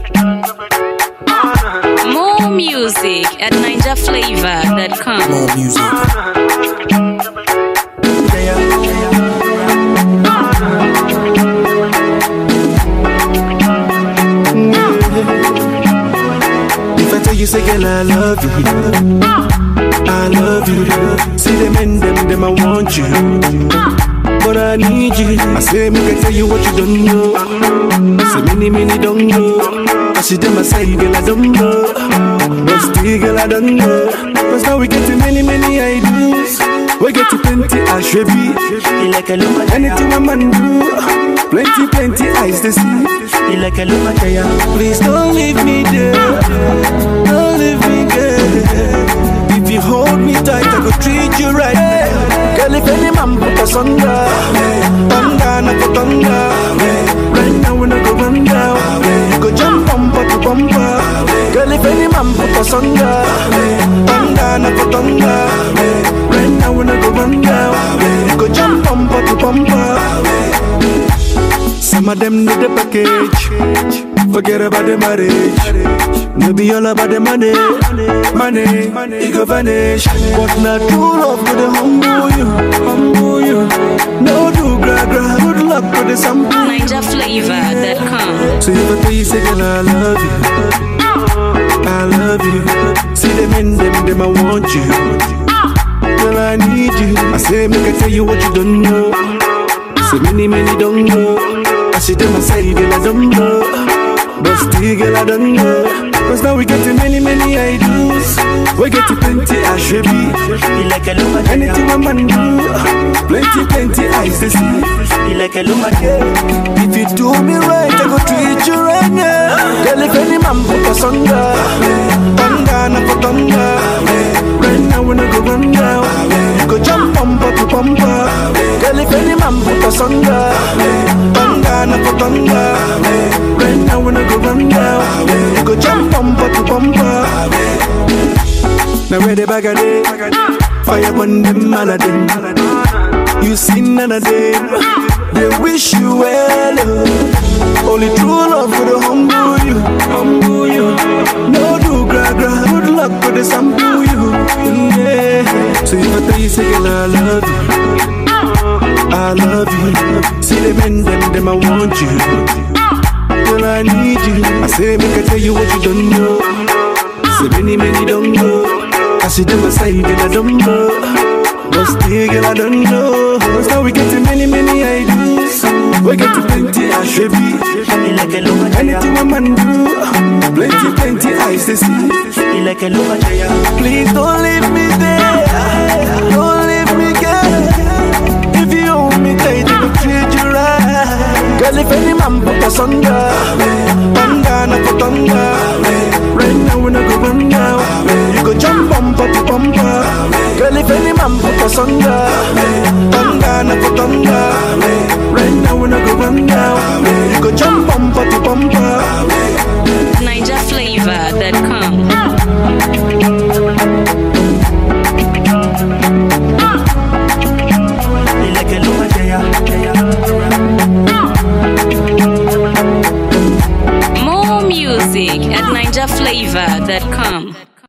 More music at NinjaFlavor.com. More music. If I tell you, say, girl, I love you, I love you. See them and them, I want you, but I need you. I say, make I tell you what you don't know. Say, many don't know. I see them, I say, girl, I don't know. But still, girl, I don't know. Cause now we get to many ideas. We get to plenty, I should be. Like a luma, Anything a man do, plenty eyes to see. like a luma, Please don't leave me there, don't leave me there. If you hold me tight, I could treat you right. Girl, if any man put us under, thunder, not for thunder. Right now when I go run down, you go jump bumper to bumper. Girl, if any man put us under, thunder, not for thunder. Right now when I go run down, you go jump bumper to bumper. Some of them need the package. Forget about the marriage. Maybe all about the money. It go vanish. But not true love to the humble you. No do gra. Good luck to the sample. NinjaFlavor.com. So if I tell you, say, girl, I love you. See them in them, I want you. Girl, I need you. I say, make I tell you what you don't know. Say many don't know. I see them, I say, girl, I don't know. But still, girl, I don't know. Cause now we get to many ideas. We get to plenty, I should be. like a luma, Anything a man do, plenty eyes to see. like a luma, If you do me right, I go treat you right now. Girl, if any man put us under, thunder, not for thunder. Right now when I go run down, you go jump bumper to bumper. Girl, if any man put us under, thunder, not for thunder. Right now when I go run down, you go jump bumper to bumper. Now where the bag of day, fire on them, all of them. You see none of them, they wish you well. Only true love for the humble you. No do gra. Good luck for the sample you. Yeah. So if I tell you, say, girl, I love you. See them and them, I want you. Girl, I need you. I say, make I tell you what you don't know. Say many don't know. I see them, I say, girl, I don't know. But still, girl, I don't know. Cause now we get to many ideas. We get to plenty, I should be. like a luma, Anything a man do, plenty eyes to see. like a luma, Please don't leave me there, don't leave me, girl. If you hold me tight, I will treat you right. Girl, if any man put us under, thunder, not for thunder. Right now when I go run down, you go jump bumper to bumper. Girl, if any man put us under,